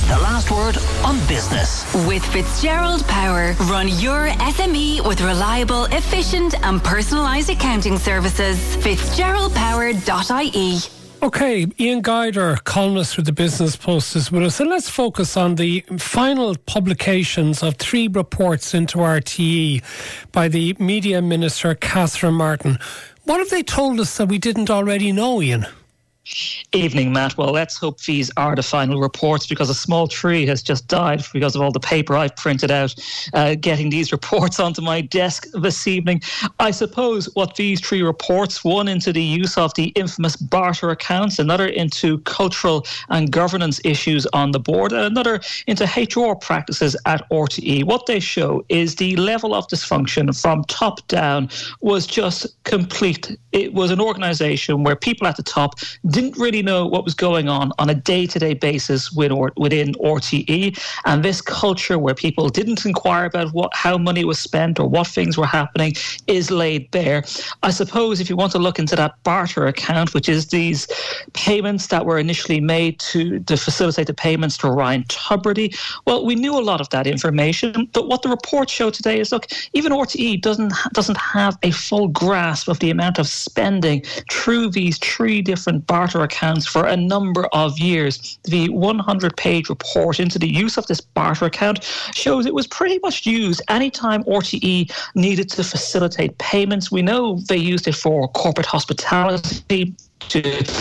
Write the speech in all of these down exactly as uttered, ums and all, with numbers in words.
The last word on business. With Fitzgerald Power, run your S M E with reliable, efficient and personalised accounting services. fitzgerald power dot I E. OK, Ian Guider, columnist with the Business Post, is with us. And let's focus on the final publications of three reports into R T E by the Media Minister, Catherine Martin. What have they told us that we didn't already know, Ian? Evening, Matt. Well, let's hope these are the final reports, because a small tree has just died because of all the paper I've printed out uh, getting these reports onto my desk this evening. I suppose what these three reports, one into the use of the infamous barter accounts, another into cultural and governance issues on the board, and another into H R practices at R T E. What they show is the level of dysfunction from top down was just complete. It was an organisation where people at the top didn't really know what was going on on a day-to-day basis within R T E, and this culture where people didn't inquire about what how money was spent or what things were happening is laid bare. I suppose if you want to look into that barter account, which is these payments that were initially made to, to facilitate the payments to Ryan Tubridy, well, we knew a lot of that information, but what the report showed today is, look, even R T E doesn't doesn't have a full grasp of the amount of spending through these three different barter accounts for a number of years. The one hundred page report into the use of this barter account shows it was pretty much used anytime R T E needed to facilitate payments. We know they used it for corporate hospitality, to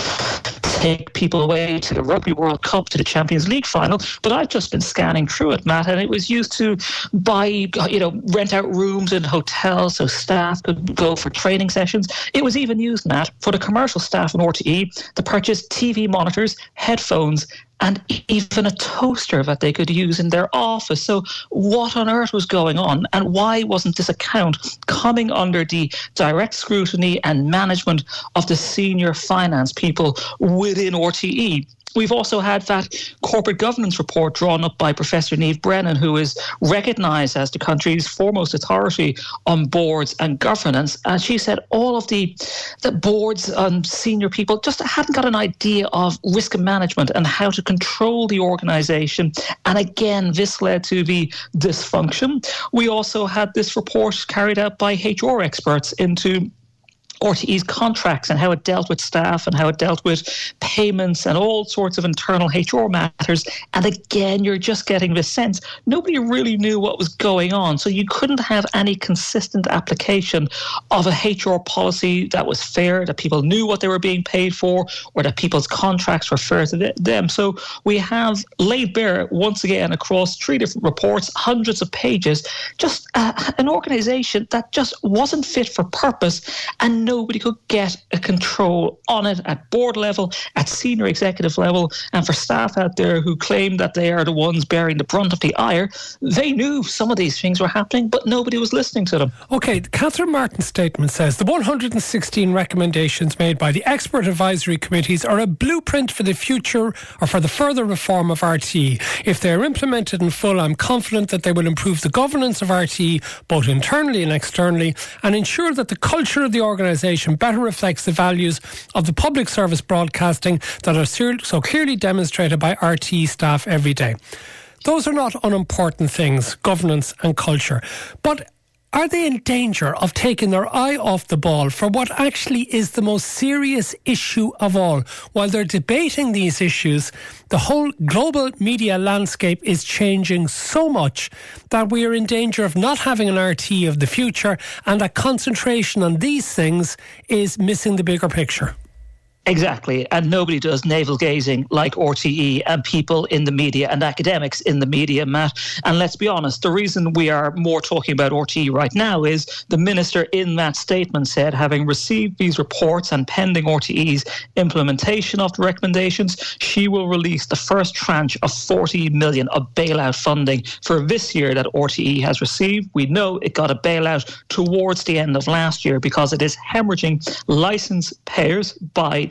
take people away to the Rugby World Cup, to the Champions League final. But I've just been scanning through it, Matt, and it was used to buy, you know, rent out rooms in hotels so staff could go for training sessions. It was even used, Matt, for the commercial staff in R T E to purchase T V monitors, headphones, and even a toaster that they could use in their office. So what on earth was going on, and why wasn't this account coming under the direct scrutiny and management of the senior finance people within R T E? We've also had that corporate governance report drawn up by Professor Niamh Brennan, who is recognised as the country's foremost authority on boards and governance. And she said all of the, the boards and senior people just hadn't got an idea of risk management and how to control the organisation. And again, this led to the dysfunction. We also had this report carried out by H R experts into R T E's contracts and how it dealt with staff and how it dealt with payments and all sorts of internal H R matters. And again, you're just getting this sense nobody really knew what was going on. So you couldn't have any consistent application of a H R policy that was fair, that people knew what they were being paid for, or that people's contracts were fair to them. So we have laid bare once again across three different reports, hundreds of pages, just uh, an organisation that just wasn't fit for purpose, and nobody could get a control on it at board level, at senior executive level. And for staff out there who claim that they are the ones bearing the brunt of the ire, they knew some of these things were happening, but nobody was listening to them. OK, Catherine Martin's statement says the one hundred sixteen recommendations made by the expert advisory committees are a blueprint for the future or for the further reform of R T E. If they are implemented in full, I'm confident that they will improve the governance of R T E, both internally and externally, and ensure that the culture of the organisation better reflects the values of the public service broadcasting that are so clearly demonstrated by R T E staff every day. Those are not unimportant things, governance and culture. But are they in danger of taking their eye off the ball for what actually is the most serious issue of all? While they're debating these issues, the whole global media landscape is changing so much that we are in danger of not having an R T E of the future, and that concentration on these things is missing the bigger picture. Exactly, and nobody does navel-gazing like R T E and people in the media and academics in the media, Matt. And let's be honest, the reason we are more talking about R T E right now is the Minister in that statement said, having received these reports and pending R T E's implementation of the recommendations, she will release the first tranche of forty million of bailout funding for this year that R T E has received. We know it got a bailout towards the end of last year because it is hemorrhaging licence payers by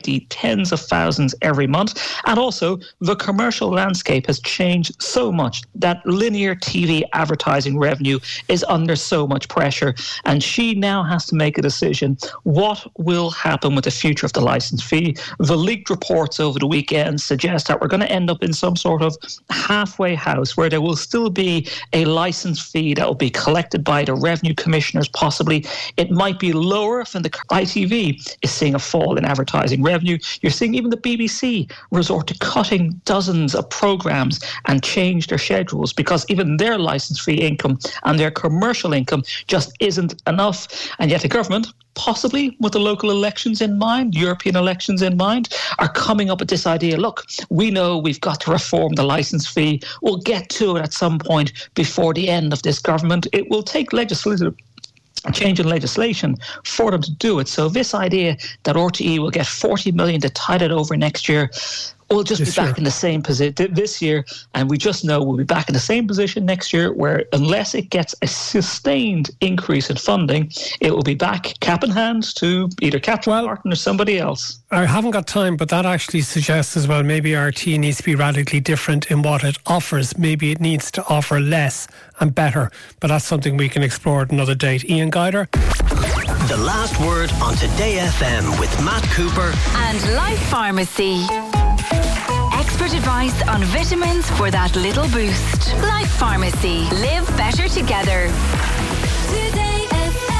fifty, tens of thousands every month. And also, the commercial landscape has changed so much that linear T V advertising revenue is under so much pressure. And she now has to make a decision. What will happen with the future of the licence fee? The leaked reports over the weekend suggest that we're going to end up in some sort of halfway house where there will still be a licence fee that will be collected by the revenue commissioners, possibly. It might be lower than the I T V is seeing a fall in advertising revenue. You're seeing even the B B C resort to cutting dozens of programmes and change their schedules because even their licence fee income and their commercial income just isn't enough. And yet the government, possibly with the local elections in mind, European elections in mind, are coming up with this idea. Look, we know we've got to reform the licence fee. We'll get to it at some point before the end of this government. It will take legislative change in legislation for them to do it. So this idea that R T E will get forty million to tide it over next year, we'll just this be back year. in the same position this year, and we just know we'll be back in the same position next year, where unless it gets a sustained increase in funding, it will be back cap in hand to either Catherine well, Martin or somebody else. I haven't got time, but that actually suggests as well maybe R T E needs to be radically different in what it offers. Maybe it needs to offer less and better, but that's something we can explore at another date. Ian Guider. The last word on Today F M with Matt Cooper and Life Pharmacy. Expert advice on vitamins for that little boost. Life Pharmacy. Live better together. Today F M.